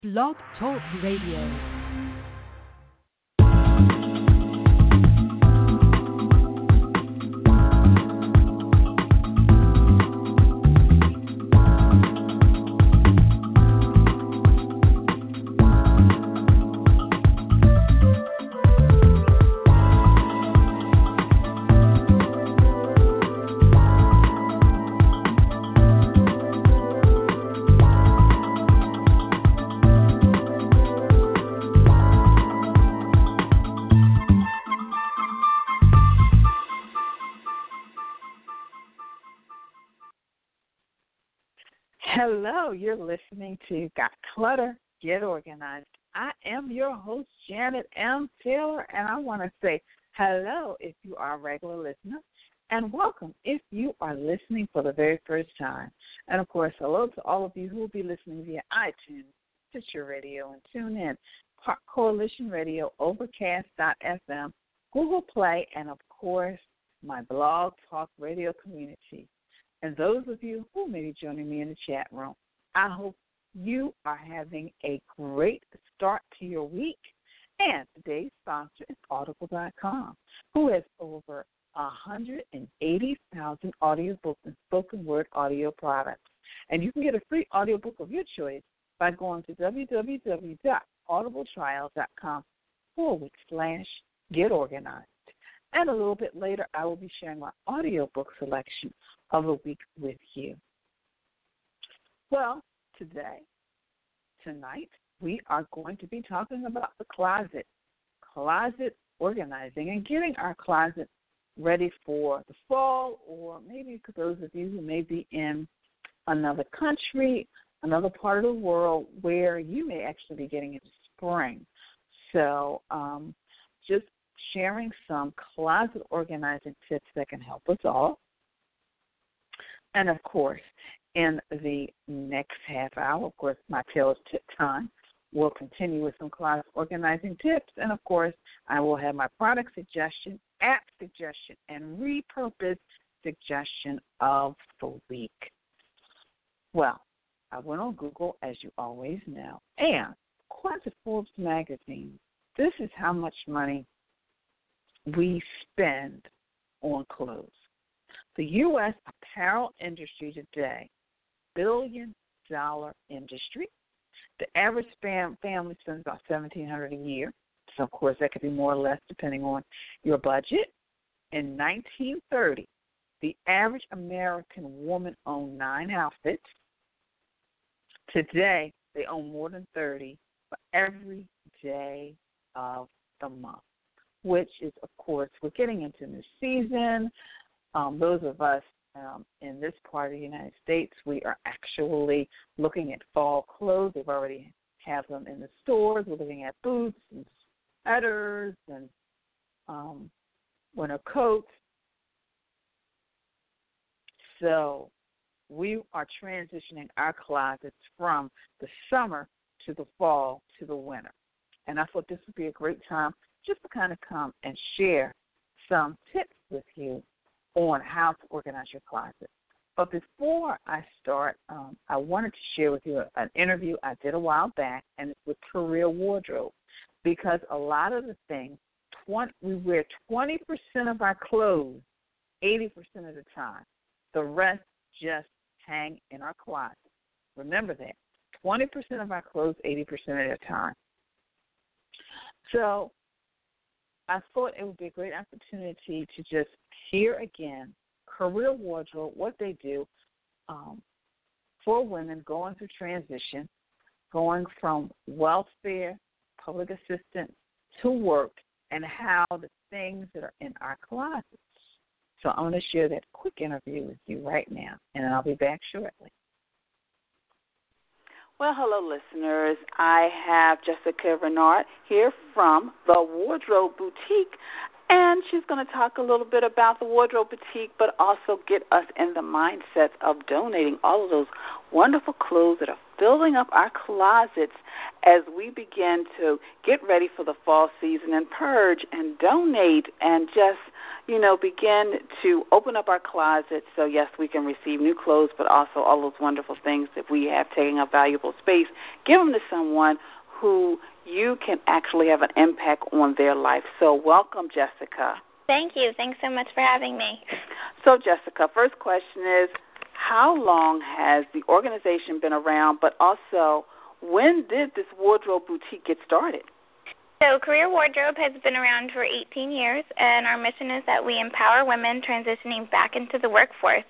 Blog Talk Radio. Hello, you're listening to Got Clutter, Get Organized. I am your host, Janet M. Taylor, and I want to say hello if you are a regular listener, and welcome if you are listening for the very first time. And, of course, hello to all of you who will be listening via iTunes, Stitcher Radio, and TuneIn, Park Coalition Radio, Overcast.fm, Google Play, and, of course, my blog talk radio community. And those of you who may be joining me in the chat room, I hope you are having a great start to your week. And today's sponsor is Audible.com, who has over 180,000 audiobooks and spoken word audio products. And you can get a free audiobook of your choice by going to www.audibletrial.com/getorganized. And a little bit later, I will be sharing my audiobook selection of the week with you. Well, tonight, we are going to be talking about the closet organizing, and getting our closet ready for the fall, or maybe for those of you who may be in another country, another part of the world where you may actually be getting into spring. So just sharing some closet organizing tips that can help us all. And, of course, in the next half hour, of course, my Taylor's Tip Time will continue with some closet organizing tips. And, of course, I will have my product suggestion, app suggestion, and repurpose suggestion of the week. Well, I went on Google, as you always know, and according to Forbes magazine, this is how much money we spend on clothes. The U.S. apparel industry today, billion-dollar industry. The average family spends about $1,700 a year. So, of course, that could be more or less depending on your budget. In 1930, the average American woman owned 9 outfits. Today, they own more than 30 for every day of the month, which is, of course, we're getting into the season. Those of us in this part of the United States, we are actually looking at fall clothes. They've already have them in the stores. We're looking at boots and sweaters and winter coats. So we are transitioning our closets from the summer to the fall to the winter. And I thought this would be a great time just to kind of come and share some tips with you on how to organize your closet. But before I start, I wanted to share with you an interview I did a while back, and it's with Career Wardrobe, because a lot of the things, we wear 20% of our clothes 80% of the time. The rest just hang in our closet. Remember that, 20% of our clothes 80% of the time. So I thought it would be a great opportunity to just hear again Career Wardrobe, what they do for women going through transition, going from welfare, public assistance to work, and how the things that are in our closets. So I'm going to share that quick interview with you right now, and I'll be back shortly. Well, hello, listeners. I have Jessica Renard here from the Wardrobe Boutique, and she's going to talk a little bit about the Wardrobe Boutique, but also get us in the mindset of donating all of those wonderful clothes that are filling up our closets as we begin to get ready for the fall season and purge and donate and just, begin to open up our closets so, yes, we can receive new clothes, but also all those wonderful things that we have taking up valuable space. Give them to someone who you can actually have an impact on their life. So welcome, Jessica. Thank you. Thanks so much for having me. So, Jessica, first question is, how long has the organization been around, but also when did this wardrobe boutique get started? So Career Wardrobe has been around for 18 years, and our mission is that we empower women transitioning back into the workforce.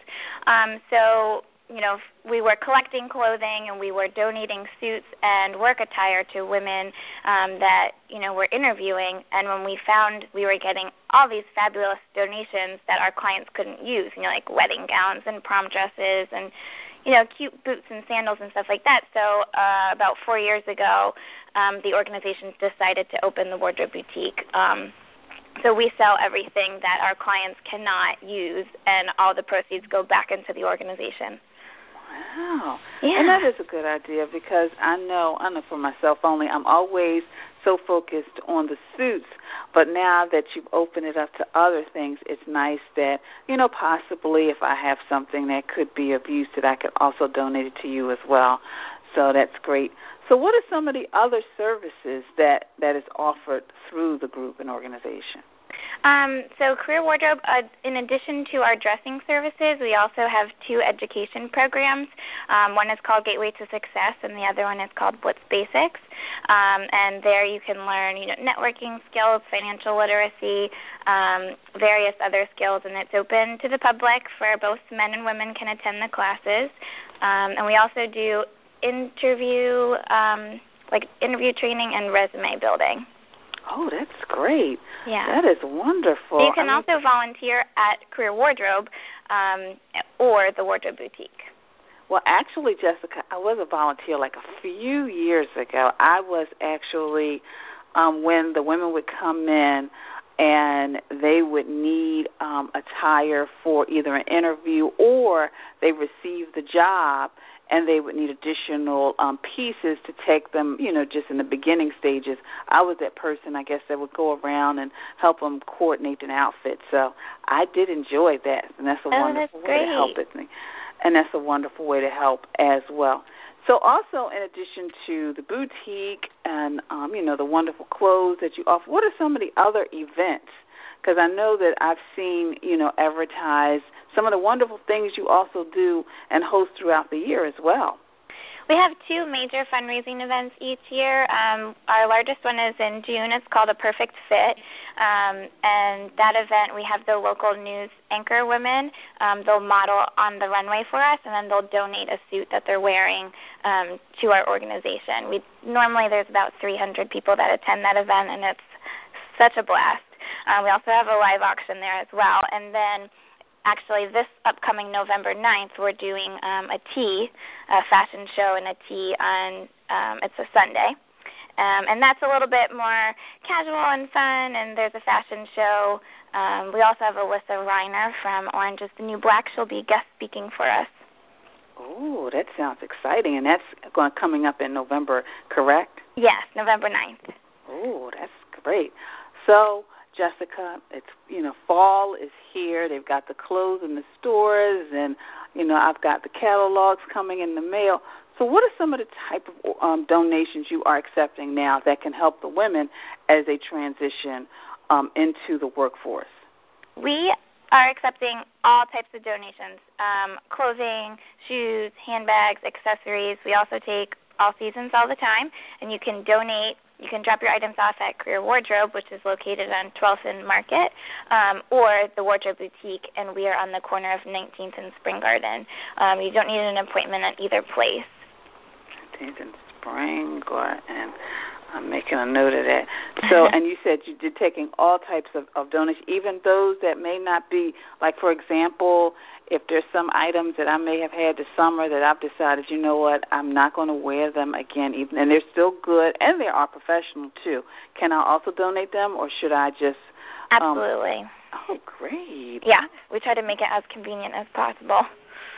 We were collecting clothing and we were donating suits and work attire to women that, were interviewing. And when we found we were getting all these fabulous donations that our clients couldn't use, like wedding gowns and prom dresses and, cute boots and sandals and stuff like that. So about 4 years ago, the organization decided to open the Wardrobe Boutique. So we sell everything that our clients cannot use, and all the proceeds go back into the organization. Wow. Yeah. And that is a good idea because I know for myself only, I'm always so focused on the suits, but now that you've opened it up to other things, it's nice that, possibly if I have something that could be of use that I could also donate it to you as well. So that's great. So what are some of the other services that is offered through the group and organization? So Career Wardrobe, in addition to our dressing services, we also have 2 education programs. One is called Gateway to Success, and the other one is called Blitz Basics. And there you can learn, networking skills, financial literacy, various other skills, and it's open to the public for both men and women can attend the classes. And we also do interview training and resume building. Oh, that's great. Yeah. That is wonderful. So you can also volunteer at Career Wardrobe or the Wardrobe Boutique. Well, actually, Jessica, I was a volunteer like a few years ago. I was actually, when the women would come in and they would need attire for either an interview or they received the job, and they would need additional pieces to take them, just in the beginning stages. I was that person, I guess, that would go around and help them coordinate an outfit. So I did enjoy that, and that's a wonderful way to help it. And that's a wonderful way to help as well. So also, in addition to the boutique and, the wonderful clothes that you offer, what are some of the other events? Because I know that I've seen, advertised some of the wonderful things you also do and host throughout the year as well. We have 2 major fundraising events each year. Our largest one is in June. It's called A Perfect Fit. And that event, we have the local news anchor women. They'll model on the runway for us, and then they'll donate a suit that they're wearing to our organization. Normally there's about 300 people that attend that event, and it's such a blast. We also have a live auction there as well. And then actually this upcoming November 9th, we're doing a fashion show and a tea on, it's a Sunday. And that's a little bit more casual and fun, and there's a fashion show. We also have Alyssa Reiner from Orange is the New Black. She'll be guest speaking for us. Oh, that sounds exciting. And that's coming up in November, correct? Yes, November 9th. Oh, that's great. So, Jessica, it's, fall is here. They've got the clothes in the stores, and, I've got the catalogs coming in the mail. So what are some of the type of donations you are accepting now that can help the women as they transition into the workforce? We are accepting all types of donations, clothing, shoes, handbags, accessories. We also take all seasons all the time, and you can donate. You can drop your items off at Career Wardrobe, which is located on 12th and Market, or the Wardrobe Boutique, and we are on the corner of 19th and Spring Garden. You don't need an appointment at either place. 19th and Spring Garden. I'm making a note of that. So, and you said you're taking all types of donations, even those that may not be, like, for example, if there's some items that I may have had this summer that I've decided, you know what, I'm not going to wear them again, even, and they're still good, and they are professional, too. Can I also donate them, or should I just... Absolutely. Oh, great. Yeah, we try to make it as convenient as possible.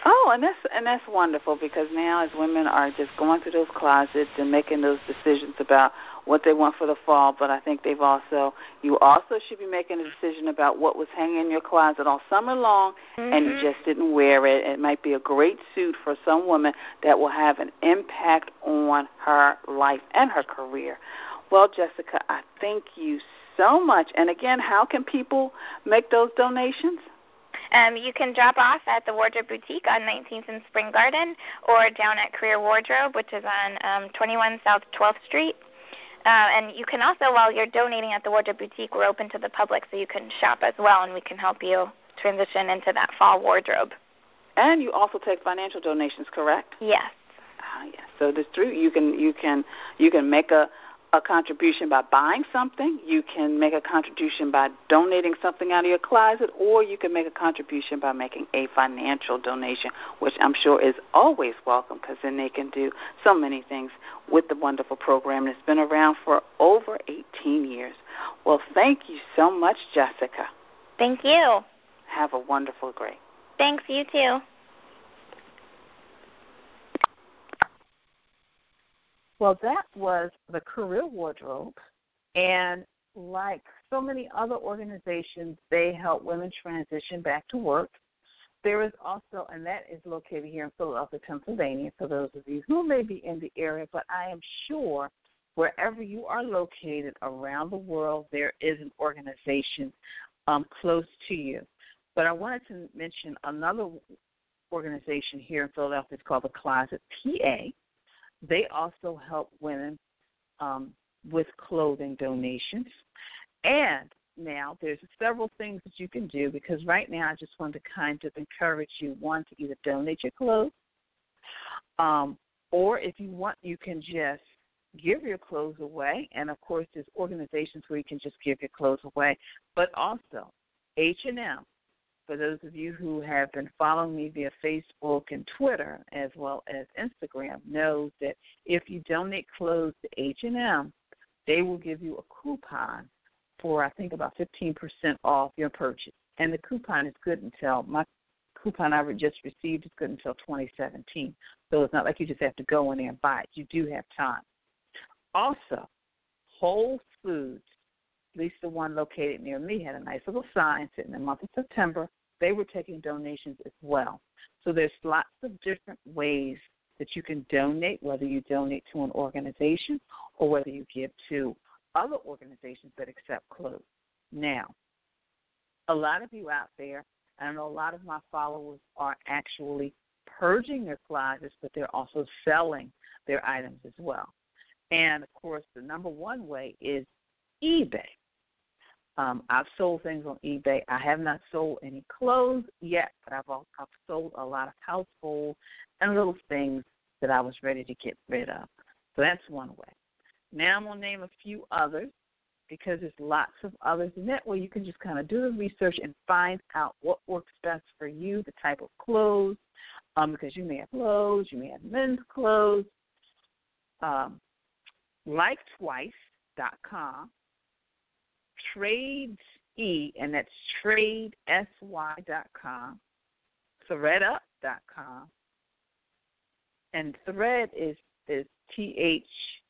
Oh, and that's wonderful, because now as women are just going through those closets and making those decisions about what they want for the fall, but I think you also should be making a decision about what was hanging in your closet all summer long and you just didn't wear it. It might be a great suit for some woman that will have an impact on her life and her career. Well, Jessica, I thank you so much. And again, how can people make those donations? You can drop off at the Wardrobe Boutique on 19th and Spring Garden, or down at Career Wardrobe, which is on 21 South 12th Street. And you can also, while you're donating at the Wardrobe Boutique, we're open to the public, so you can shop as well, and we can help you transition into that fall wardrobe. And you also take financial donations, correct? Yes. Yes. So there's you can make a contribution by buying something, you can make a contribution by donating something out of your closet, or you can make a contribution by making a financial donation, which I'm sure is always welcome, because then they can do so many things with the wonderful program that's been around for over 18 years. Well, thank you so much, Jessica. Thank you. Have a wonderful day. Thanks, you too. Well, that was the Career Wardrobe, and like so many other organizations, they help women transition back to work. There is also, and that is located here in Philadelphia, Pennsylvania, for those of you who may be in the area, but I am sure wherever you are located around the world, there is an organization close to you. But I wanted to mention another organization here in Philadelphia. It's called the Closet PA. They also help women with clothing donations. And now there's several things that you can do, because right now I just want to kind of encourage you, one, to either donate your clothes, or if you want, you can just give your clothes away. And, of course, there's organizations where you can just give your clothes away. But also H&M, for those of you who have been following me via Facebook and Twitter as well as Instagram, knows that if you donate clothes to H&M, they will give you a coupon for, I think, about 15% off your purchase. And the coupon is good until, my coupon I just received is good until 2017. So it's not like you just have to go in there and buy it. You do have time. Also, Whole Foods, at least the one located near me, had a nice little sign sitting in the month of September. They were taking donations as well. So there's lots of different ways that you can donate, whether you donate to an organization or whether you give to other organizations that accept clothes. Now, a lot of you out there, I know a lot of my followers are actually purging their closets, but they're also selling their items as well. And, of course, the number one way is eBay. I've sold things on eBay. I have not sold any clothes yet, but I've sold a lot of household and little things that I was ready to get rid of. So that's one way. Now I'm going to name a few others, because there's lots of others. And that way you can just kind of do the research and find out what works best for you, the type of clothes, because you may have clothes, you may have men's clothes. LikeTwice.com. TradeSy, and that's TradeSy.com, ThreadUp.com, and Thread is THRED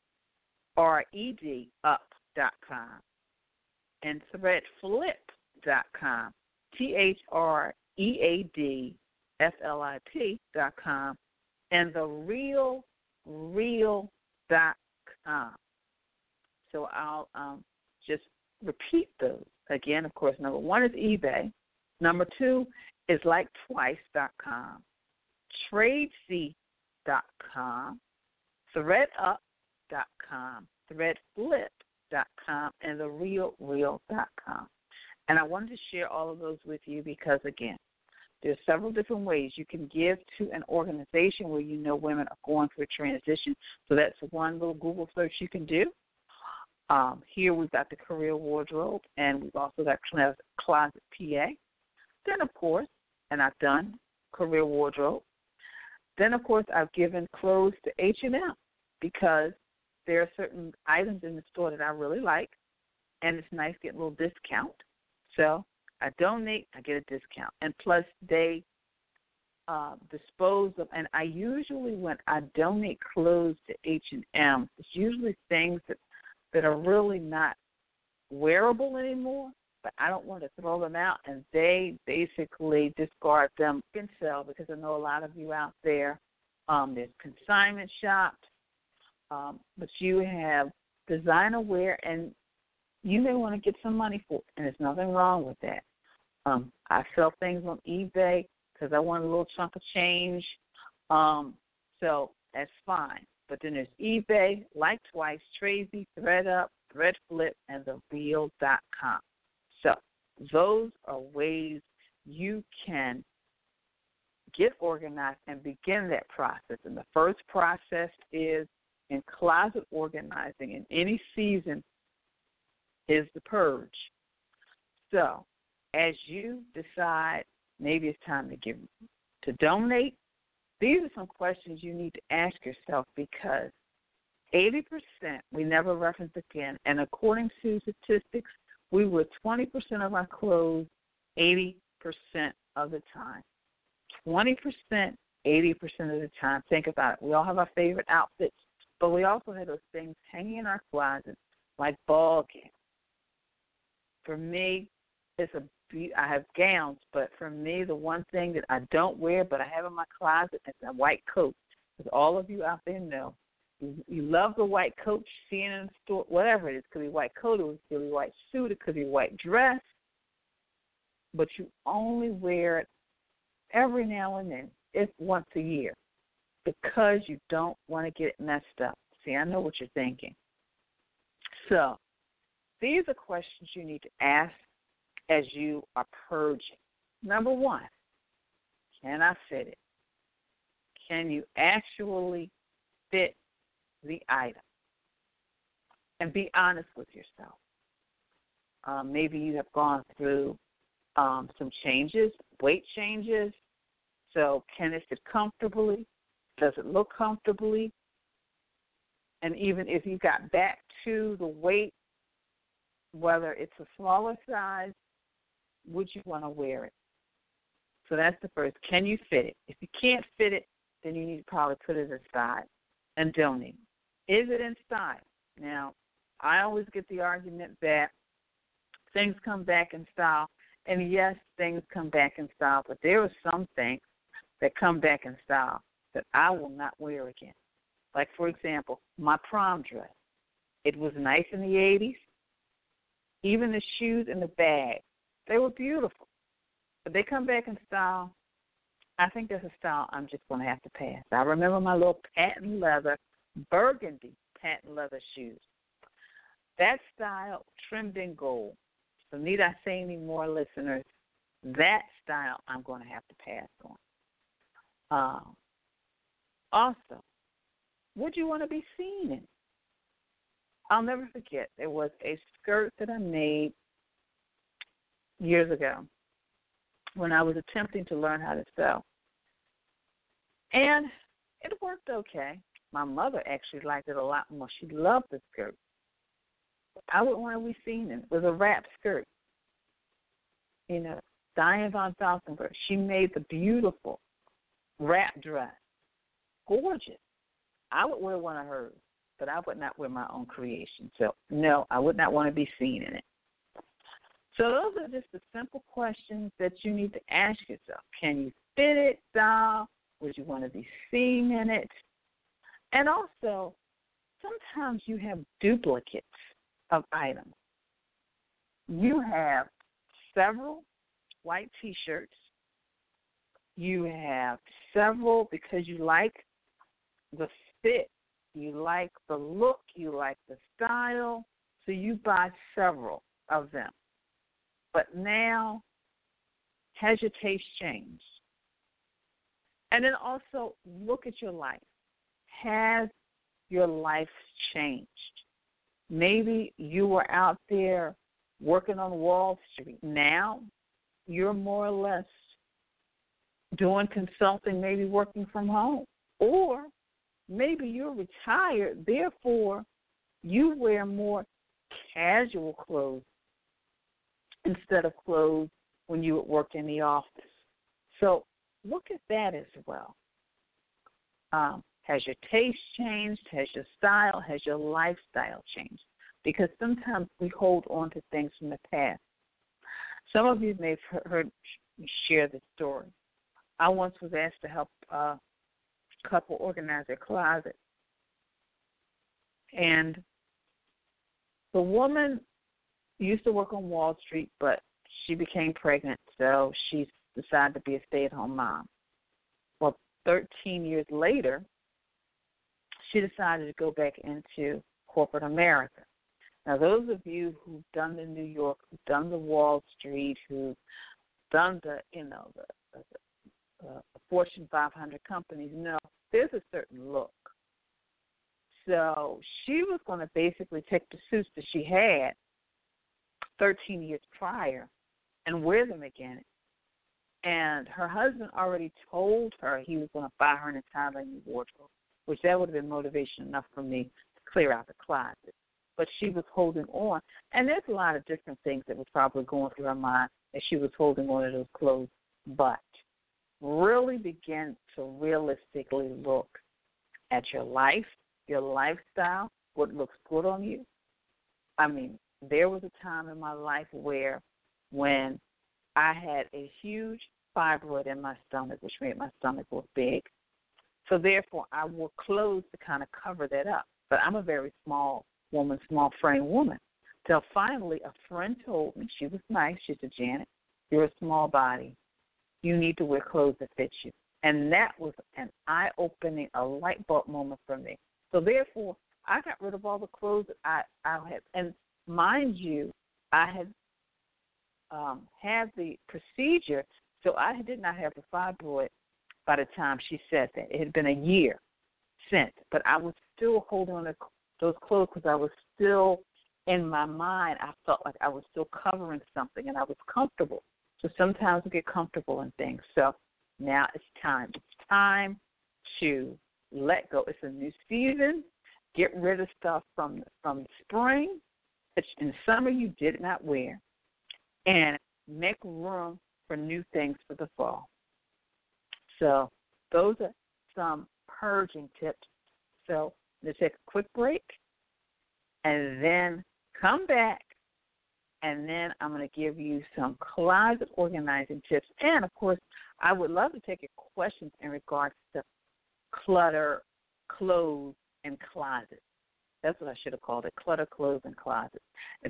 up.com, and ThreadFlip.com, ThreadFlip.com, and TheReal.com. So I'll just repeat those. Again, of course, number one is eBay. Number two is LikeTwice.com, TradeSy.com, ThreadUp.com, ThreadFlip.com, and TheReal.com. And I wanted to share all of those with you because, again, there's several different ways you can give to an organization where you know women are going through a transition. So that's one little Google search you can do. Here we've got the Career Wardrobe, and we've also got Closet PA. Then, of course, and I've done Career Wardrobe. Then, of course, I've given clothes to H&M because there are certain items in the store that I really like, and it's nice to get a little discount. So I donate, I get a discount. And plus, they dispose of, and I usually, when I donate clothes to H&M, it's usually things that are really not wearable anymore, but I don't want to throw them out, and they basically discard them and sell, because I know a lot of you out there, there's consignment shops, but you have designer wear, and you may want to get some money for it, and there's nothing wrong with that. I sell things on eBay because I want a little chunk of change, so that's fine. But then there's eBay, Like Twice, Tracy, ThreadUp, ThreadFlip, and TheReal.com. So those are ways you can get organized and begin that process. And the first process is in closet organizing in any season is the purge. So as you decide maybe it's time to donate, these are some questions you need to ask yourself, because 80%, we never reference again, and according to statistics, we wear 20% of our clothes 80% of the time. 20%, 80% of the time. Think about it. We all have our favorite outfits, but we also have those things hanging in our closet like ball gowns. For me, I have gowns, but for me, the one thing that I don't wear but I have in my closet is a white coat. Because all of you out there know, you love the white coat you see in the store, whatever it is. It could be white coat, it could be white suit, it could be white dress, but you only wear it every now and then, if once a year, because you don't want to get it messed up. See, I know what you're thinking. So these are questions you need to ask as you are purging. Number one, can I fit it? Can you actually fit the item? And be honest with yourself. Maybe you have gone through some changes, weight changes. So can it fit comfortably? Does it look comfortably? And even if you got back to the weight, whether it's a smaller size, would you want to wear it? So that's the first. Can you fit it? If you can't fit it, then you need to probably put it aside and donate. Is it in style? Now, I always get the argument that things come back in style, and yes, things come back in style, but there are some things that come back in style that I will not wear again. Like, for example, my prom dress. It was nice in the 80s. Even the shoes and the bag, they were beautiful. But they come back in style. I think that's a style I'm just going to have to pass. I remember my little patent leather, burgundy patent leather shoes. That style trimmed in gold. So need I say any more, listeners? That style I'm going to have to pass on. Also, would you want to be seen in? I'll never forget, there was a skirt that I made years ago when I was attempting to learn how to sew. And it worked okay. My mother actually liked it a lot more. She loved the skirt. I wouldn't want to be seen in it. It was a wrap skirt. You know, Diane von Falkenberg, she made the beautiful wrap dress. Gorgeous. I would wear one of hers, but I would not wear my own creation. So, no, I would not want to be seen in it. So those are just the simple questions that you need to ask yourself. Can you fit it, doll? Would you want to be seen in it? And also, sometimes you have duplicates of items. You have several white T-shirts. You have several because you like the fit, you like the look, you like the style, so you buy several of them. But now, has your taste changed? And then also look at your life. Has your life changed? Maybe you were out there working on Wall Street. Now you're more or less doing consulting, maybe working from home. Or maybe you're retired, therefore you wear more casual clothes instead of clothes when you would work in the office. So look at that as well. Has your taste changed? Has your style? Has your lifestyle changed? Because sometimes we hold on to things from the past. Some of you may have heard me share this story. I once was asked to help a couple organize their closet. And the woman used to work on Wall Street, but she became pregnant, so she decided to be a stay-at-home mom. Well, 13 years later, she decided to go back into corporate America. Now, those of you who've done the New York, who've done the Wall Street, who've done the Fortune 500 companies know there's a certain look. So she was going to basically take the suits that she had 13 years prior and wear them again. And her husband already told her he was going to buy her an entirely new wardrobe, which that would have been motivation enough for me to clear out the closet. But she was holding on. And there's a lot of different things that was probably going through her mind as she was holding on to those clothes. But really begin to realistically look at your life, your lifestyle, what looks good on you. I mean, there was a time in my life where when I had a huge fibroid in my stomach, which made my stomach look big. So therefore, I wore clothes to kind of cover that up. But I'm a very small woman, small frame woman. Till finally a friend told me, she was nice, she said, Janet, you're a small body. You need to wear clothes that fit you. And that was an eye-opening, a light bulb moment for me. So therefore, I got rid of all the clothes that I had. And mind you, I had had the procedure, so I did not have the fibroid by the time she said that. It had been a year since, but I was still holding on to those clothes because I was still, in my mind, I felt like I was still covering something, and I was comfortable. So sometimes we get comfortable in things. So now it's time. It's time to let go. It's a new season. Get rid of stuff from spring, which in summer you did not wear, and make room for new things for the fall. So those are some purging tips. So let's take a quick break and then come back, and then I'm going to give you some closet organizing tips. And, of course, I would love to take your questions in regards to clutter, clothes, and closets. That's what I should have called it, clutter, clothes, and closets. At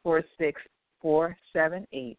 646-478-5388.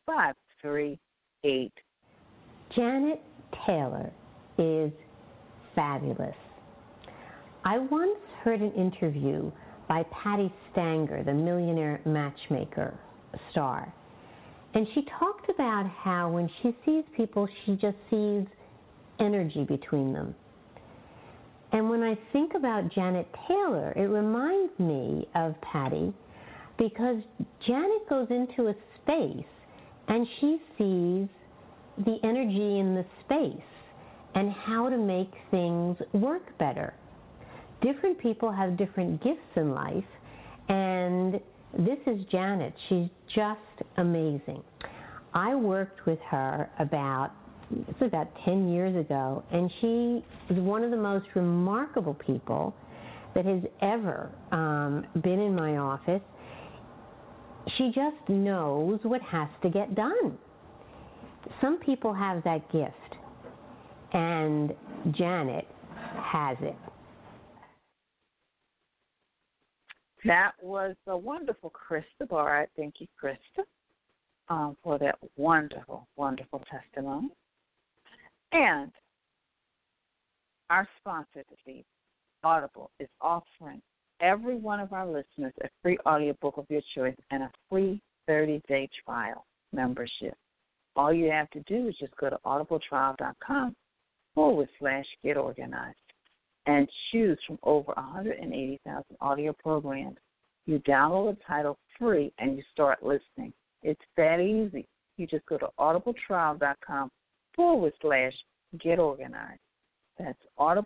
Janet Taylor is fabulous. I once heard an interview by Patti Stanger, the Millionaire Matchmaker star, and she talked about how when she sees people, she just sees energy between them. And when I think about Janet Taylor, it reminds me of Patti because Janet goes into a space and she sees the energy in the space and how to make things work better. Different people have different gifts in life, and this is Janet. She's just amazing. I worked with her about 10 years ago, and she is one of the most remarkable people that has ever been in my office. She just knows what has to get done. Some people have that gift, and Janet has it. That was a wonderful Krista Barrett. Thank you, Krista, for that wonderful, wonderful testimony. And our sponsor this evening, Audible, is offering every one of our listeners a free audiobook of your choice and a free 30-day trial membership. All you have to do is just go to audibletrial.com/getorganized and choose from over 180,000 audio programs. You download the title free and you start listening. It's that easy. You just go to audibletrial.com/getorganized. That's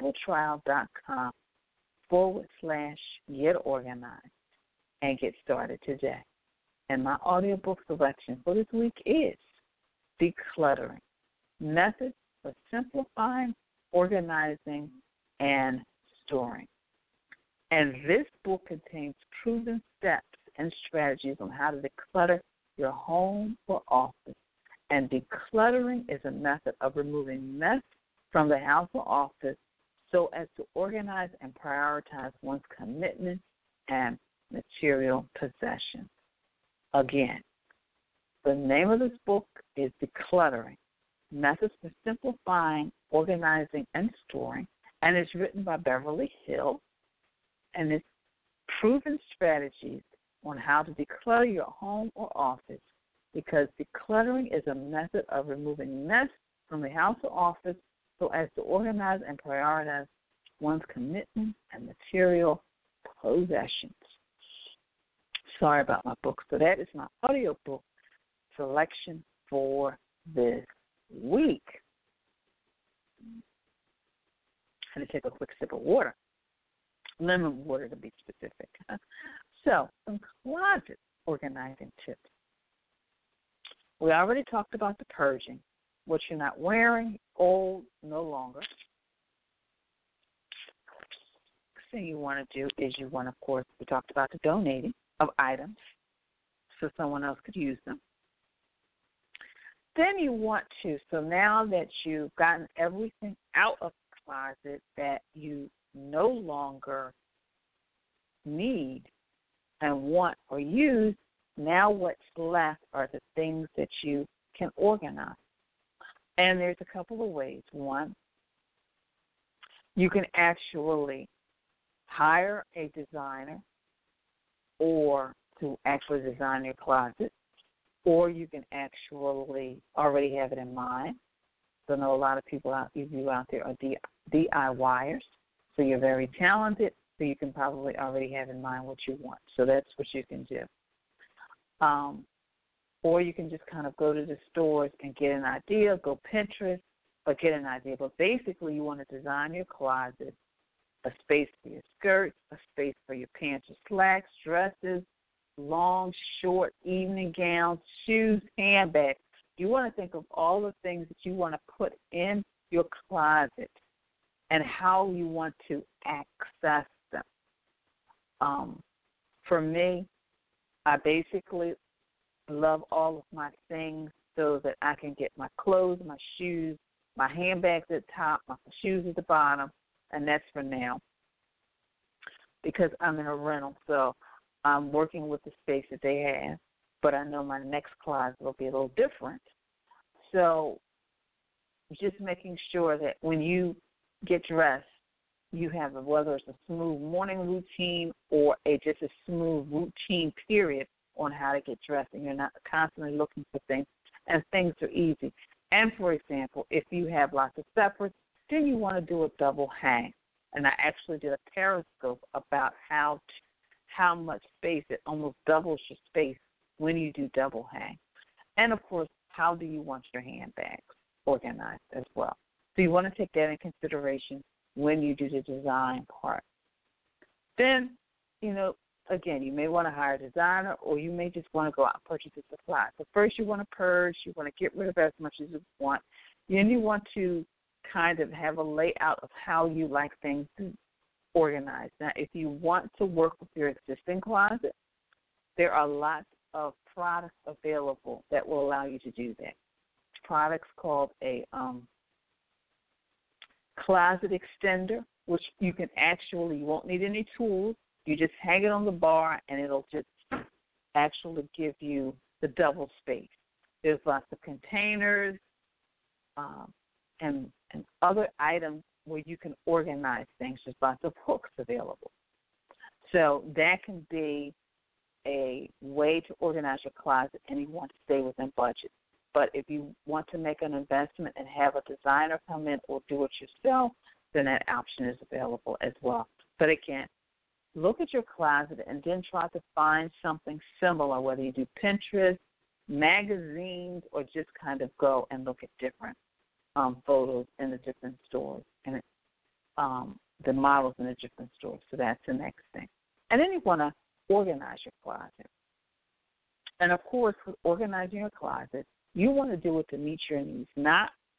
audibletrial.com/getorganized and get started today. And my audiobook selection for this week is Decluttering, Methods for simplifying, organizing, and storing. And this book contains proven steps and strategies on how to declutter your home or office. And decluttering is a method of removing mess from the house or office so as to organize and prioritize one's commitments and material possessions. Again, the name of this book is Decluttering, Methods for Simplifying, Organizing, and Storing, and it's written by Beverly Hill, and it's proven strategies on how to declutter your home or office, because decluttering is a method of removing mess from the house or office so as to organize and prioritize one's commitments and material possessions. Sorry about my book. So that is my audio book selection for this week. I'm going to take a quick sip of water. Lemon water to be specific. So, some closet organizing tips. We already talked about the purging. What you're not wearing, old, no longer. Next thing you want to do is you want, of course, we talked about the donating of items so someone else could use them. Then you want to, so now that you've gotten everything out of the closet that you no longer need and want or use, now what's left are the things that you can organize. And there's a couple of ways. One, you can actually hire a designer or to actually design your closet, or you can actually already have it in mind. So I know a lot of people out there are DIYers, so you're very talented, so you can probably already have in mind what you want. So that's what you can do. Or you can just kind of go to the stores and get an idea, go Pinterest, or get an idea. But basically you want to design your closet, a space for your skirts, a space for your pants or slacks, dresses, long, short, evening gowns, shoes, handbags. You want to think of all the things that you want to put in your closet and how you want to access them. For me, I basically love all of my things so that I can get my clothes, my shoes, my handbags at the top, my shoes at the bottom, and that's for now because I'm in a rental, so I'm working with the space that they have, but I know my next closet will be a little different. So just making sure that when you get dressed, you have, whether it's a smooth morning routine or just a smooth routine period on how to get dressed, and you're not constantly looking for things, and things are easy. And, for example, if you have lots of separates, then you want to do a double hang. And I actually did a Periscope about how much space, it almost doubles your space when you do double hang. And, of course, how do you want your handbags organized as well? So you want to take that in consideration when you do the design part. Then, again, you may want to hire a designer, or you may just want to go out and purchase the supplies. So first you want to purge, you want to get rid of as much as you want. Then you want to kind of have a layout of how you like things to organize. Now, if you want to work with your existing closet, there are lots of products available that will allow you to do that. Products called a closet extender, which you won't need any tools. You just hang it on the bar, and it'll just actually give you the double space. There's lots of containers and other items where you can organize things. There's lots of hooks available. So that can be a way to organize your closet, and you want to stay within budget. But if you want to make an investment and have a designer come in or do it yourself, then that option is available as well. But again, look at your closet and then try to find something similar, whether you do Pinterest, magazines, or just kind of go and look at different photos in the different stores and the models in the different stores. So that's the next thing. And then you want to organize your closet. And, of course, with organizing your closet, you want to do it to meet your needs, not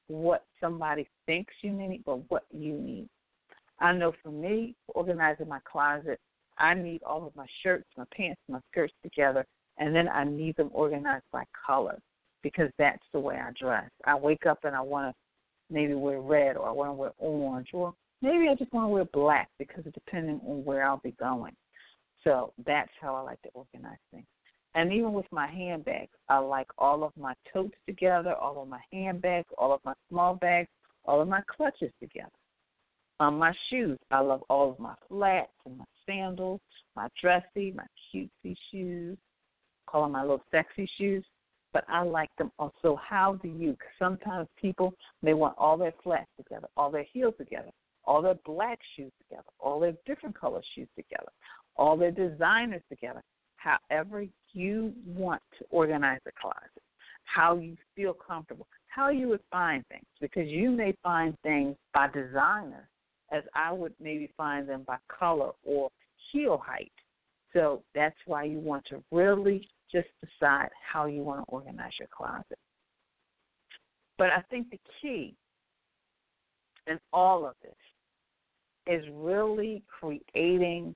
what somebody thinks you need, but what you need. I know for me, organizing my closet, I need all of my shirts, my pants, my skirts together, and then I need them organized by color because that's the way I dress. I wake up and I want to maybe wear red, or I want to wear orange, or maybe I just want to wear black because it's depending on where I'll be going. So that's how I like to organize things. And even with my handbags, I like all of my totes together, all of my handbags, all of my small bags, all of my clutches together. My shoes, I love all of my flats and my sandals, my dressy, my cutesy shoes, call them my little sexy shoes, but I like them also. How do you? Because sometimes people, they want all their flats together, all their heels together, all their black shoes together, all their different color shoes together, all their designers together. However you want to organize the closet, how you feel comfortable, how you would find things, because you may find things by designer as I would maybe find them by color or heel height. So that's why you want to really just decide how you want to organize your closet. But I think the key in all of this is really creating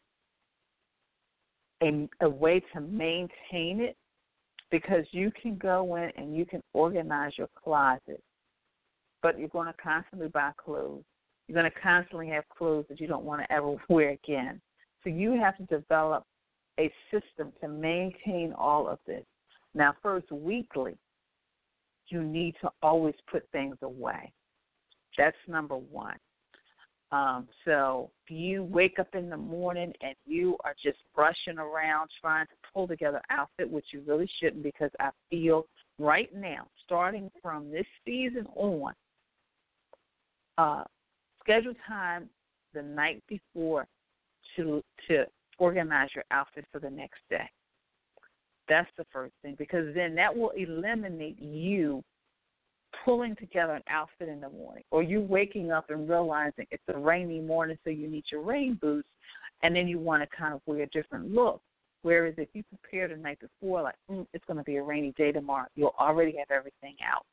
a way to maintain it, because you can go in and you can organize your closet, but you're going to constantly buy clothes. You're going to constantly have clothes that you don't want to ever wear again. So you have to develop a system to maintain all of this. Now, first, weekly, you need to always put things away. That's number one. So if you wake up in the morning and you are just rushing around trying to pull together an outfit, which you really shouldn't, because I feel right now, starting from this season on, schedule time the night before to organize your outfit for the next day. That's the first thing, because then that will eliminate you pulling together an outfit in the morning, or you waking up and realizing it's a rainy morning, so you need your rain boots, and then you want to kind of wear a different look. Whereas if you prepare the night before, like, it's going to be a rainy day tomorrow, you'll already have everything out.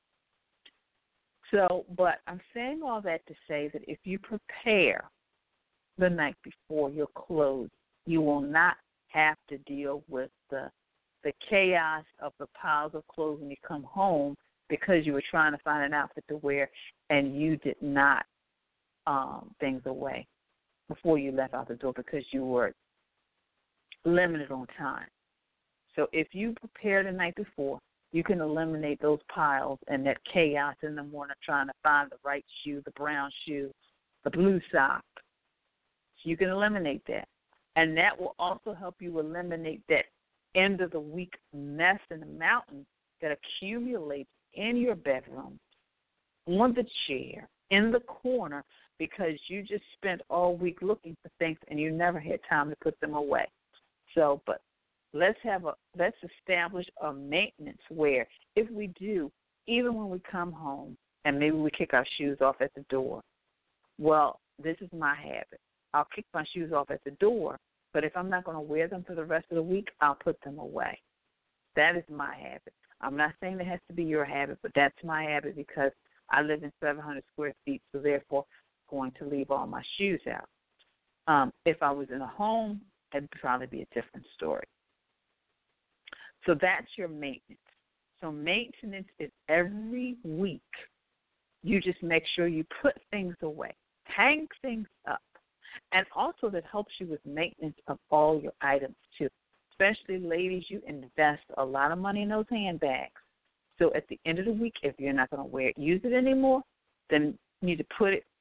So, but I'm saying all that to say that if you prepare the night before your clothes, you will not have to deal with the chaos of the piles of clothes when you come home, because you were trying to find an outfit to wear and you did not things away before you left out the door because you were limited on time. So if you prepare the night before, you can eliminate those piles and that chaos in the morning trying to find the right shoe, the brown shoe, the blue sock. So you can eliminate that. And that will also help you eliminate that end of the week mess in the mountain that accumulates in your bedroom, on the chair, in the corner, because you just spent all week looking for things and you never had time to put them away. So, but let's establish a maintenance where if we do, even when we come home and maybe we kick our shoes off at the door, well, this is my habit. I'll kick my shoes off at the door, but if I'm not going to wear them for the rest of the week, I'll put them away. That is my habit. I'm not saying it has to be your habit, but that's my habit because I live in 700 square feet, so therefore I'm going to leave all my shoes out. If I was in a home, it'd probably be a different story. So that's your maintenance. So maintenance is every week you just make sure you put things away, hang things up, and also that helps you with maintenance of all your items too. Especially ladies, you invest a lot of money in those handbags. So at the end of the week, if you're not going to use it anymore, then you need to put it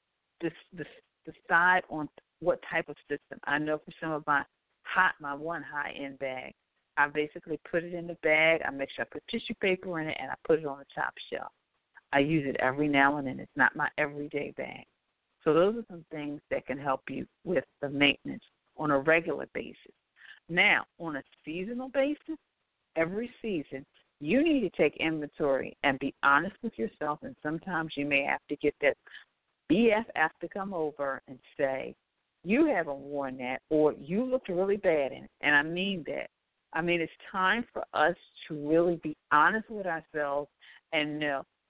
decide on what type of system. I know for some of my one high-end bag, I basically put it in the bag. I make sure I put tissue paper in it, and I put it on the top shelf. I use it every now and then. It's not my everyday bag. So those are some things that can help you with the maintenance on a regular basis. Now, on a seasonal basis, every season, you need to take inventory and be honest with yourself, and sometimes you may have to get that BFF to come over and say, you haven't worn that, or you looked really bad in it, and I mean that. I mean, it's time for us to really be honest with ourselves and know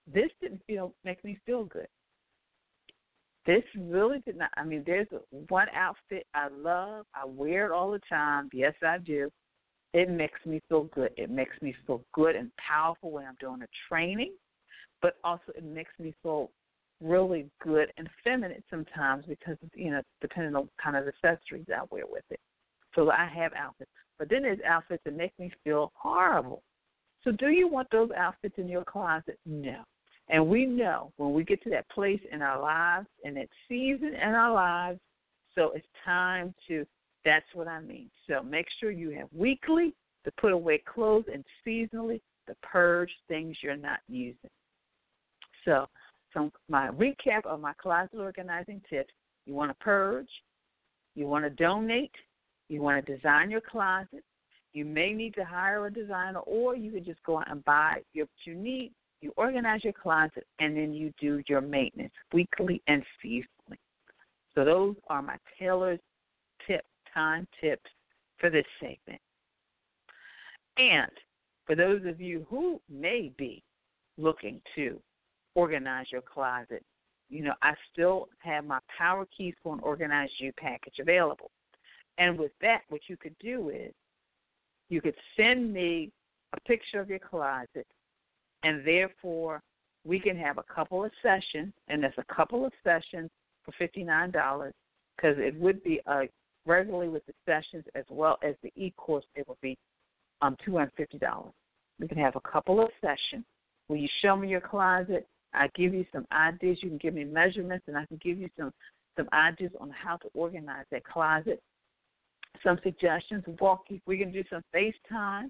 this didn't make me feel good. This really did not. I mean, there's one outfit I love. I wear it all the time. Yes, I do. It makes me feel good. It makes me feel good and powerful when I'm doing a training, but also it makes me feel really good and feminine sometimes because, depending on kind of accessories I wear with it. So I have outfits. But then there's outfits that make me feel horrible. So do you want those outfits in your closet? No. And we know when we get to that place in our lives and that season in our lives, so it's time to, that's what I mean. So make sure you have weekly to put away clothes and seasonally to purge things you're not using. So my recap of my closet organizing tips: you want to purge, you want to donate, you want to design your closet. You may need to hire a designer, or you can just go out and buy what you need. You organize your closet, and then you do your maintenance weekly and seasonally. So those are my tailored time tips for this segment. And for those of you who may be looking to organize your closet, I still have my Power Keys for an Organized You package available. And with that, what you could do is you could send me a picture of your closet, and therefore we can have a couple of sessions, and there's a couple of sessions for $59 because it would be regularly with the sessions as well as the e-course, it would be $250. We can have a couple of sessions where you show me your closet. I give you some ideas. You can give me measurements, and I can give you some ideas on how to organize that closet, some suggestions, we can do some FaceTime.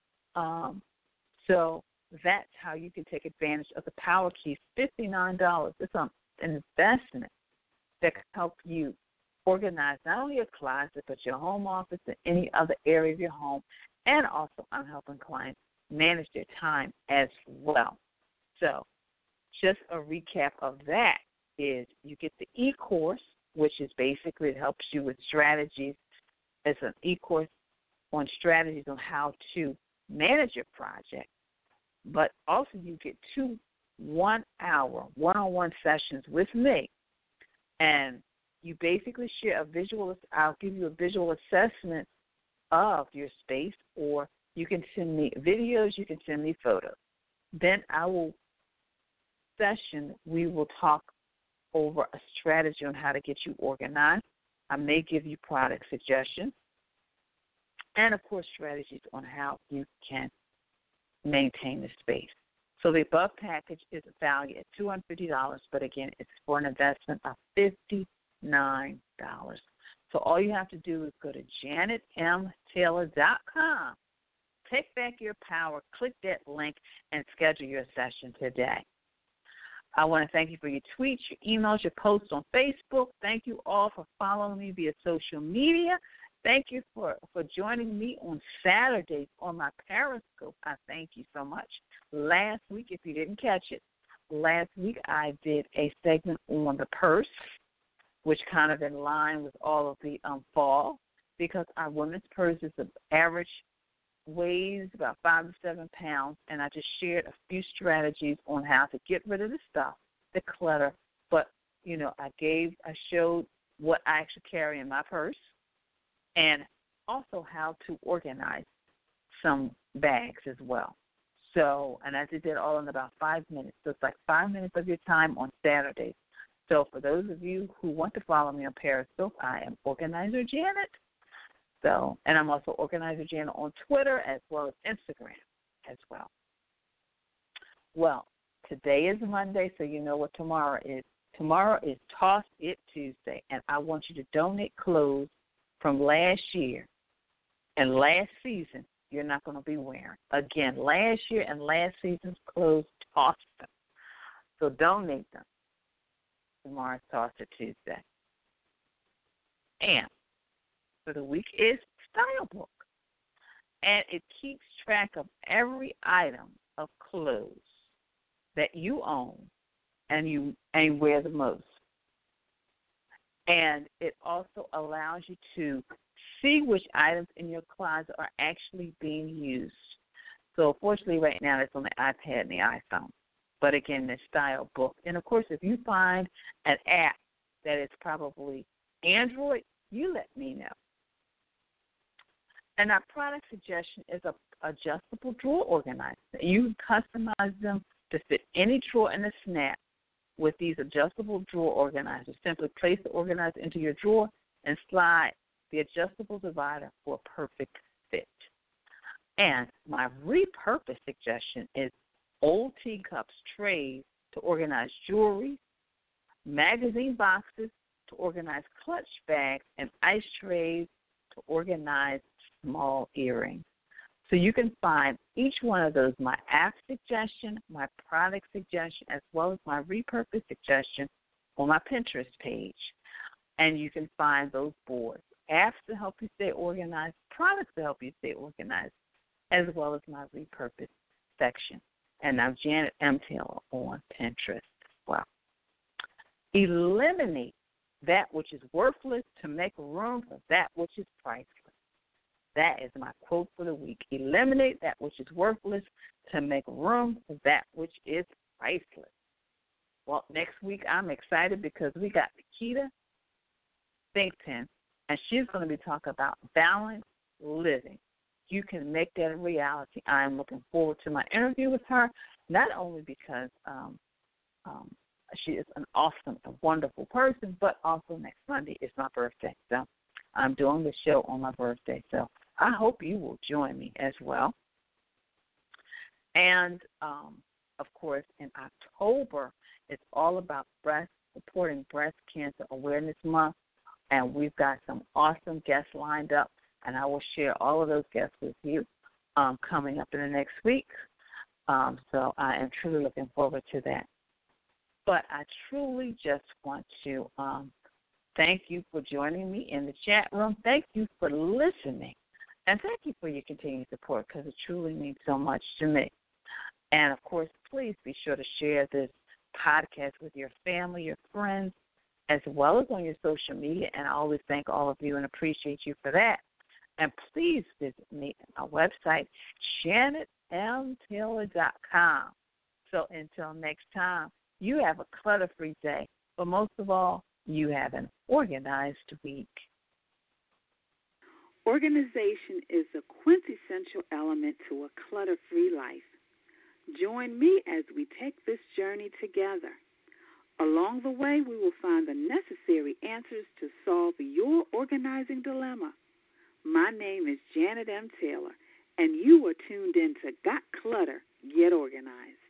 So that's how you can take advantage of the Power Keys, $59. It's an investment that can help you organize not only your closet, but your home office and any other area of your home. And also I'm helping clients manage their time as well. So just a recap of that is you get the e-course, which is basically it helps you with strategies. It's an e-course on strategies on how to manage your project. But also you get 2 1-hour one-on-one sessions with me. And you basically share I'll give you a visual assessment of your space, or you can send me videos, you can send me photos. Then we will talk over a strategy on how to get you organized. I may give you product suggestions and, of course, strategies on how you can maintain the space. So the above package is valued at $250, but, again, it's for an investment of $59. So all you have to do is go to janetmtaylor.com, take back your power, click that link, and schedule your session today. I want to thank you for your tweets, your emails, your posts on Facebook. Thank you all for following me via social media. Thank you for joining me on Saturdays on my Periscope. I thank you so much. Last week, if you didn't catch it, I did a segment on the purse, which kind of in line with all of the fall, because our women's purse is the average weighs about 5 to 7 pounds, and I just shared a few strategies on how to get rid of the stuff, the clutter. But, I showed what I actually carry in my purse and also how to organize some bags as well. So, and I did that all in about 5 minutes. So it's like 5 minutes of your time on Saturdays. So for those of you who want to follow me on Periscope, I am Organizer Janet. So, and I'm also Organizer Janet on Twitter as well as Instagram as well. Well, today is Monday, so you know what tomorrow is. Tomorrow is Toss It Tuesday, and I want you to donate clothes from last year and last season you're not going to be wearing. Again, last year and last season's clothes, toss them. So donate them. Tomorrow's Toss It Tuesday. And for the week is Style Book. And it keeps track of every item of clothes that you own and you wear the most. And it also allows you to see which items in your closet are actually being used. So, fortunately, right now it's on the iPad and the iPhone. but again, the style book. And, of course, if you find an app that is probably Android, you let me know. And our product suggestion is a adjustable drawer organizer. You can customize them to fit any drawer in a snap with these adjustable drawer organizers. Simply place the organizer into your drawer and slide the adjustable divider for a perfect fit. And my repurpose suggestion is old teacups trays to organize jewelry, magazine boxes to organize clutch bags, and ice trays to organize small earrings. So you can find each one of those, my app suggestion, my product suggestion, as well as my repurpose suggestion on my Pinterest page. And you can find those boards, apps to help you stay organized, products to help you stay organized, as well as my repurpose section. And I'm Janet M. Taylor on Pinterest as well. Eliminate that which is worthless to make room for that which is priceless. That is my quote for the week. Eliminate that which is worthless to make room for that which is priceless. Well, next week I'm excited because we got Nikita Thinkton, and she's going to be talking about balanced living. You can make that a reality. I'm looking forward to my interview with her, not only because she is an awesome and wonderful person, but also next Monday is my birthday. So I'm doing the show on my birthday. So I hope you will join me as well. And, of course, in October, it's all about supporting Breast Cancer Awareness Month, and we've got some awesome guests lined up, and I will share all of those guests with you coming up in the next week. So I am truly looking forward to that. But I truly just want to thank you for joining me in the chat room. Thank you for listening. And thank you for your continued support because it truly means so much to me. And, of course, please be sure to share this podcast with your family, your friends, as well as on your social media. And I always thank all of you and appreciate you for that. And please visit me at my website, JanetMTaylor.com. So until next time, you have a clutter-free day. But most of all, you have an organized week. Organization is a quintessential element to a clutter-free life. Join me as we take this journey together. Along the way, we will find the necessary answers to solve your organizing dilemma. My name is Janet M. Taylor, and you are tuned in to Got Clutter, Get Organized.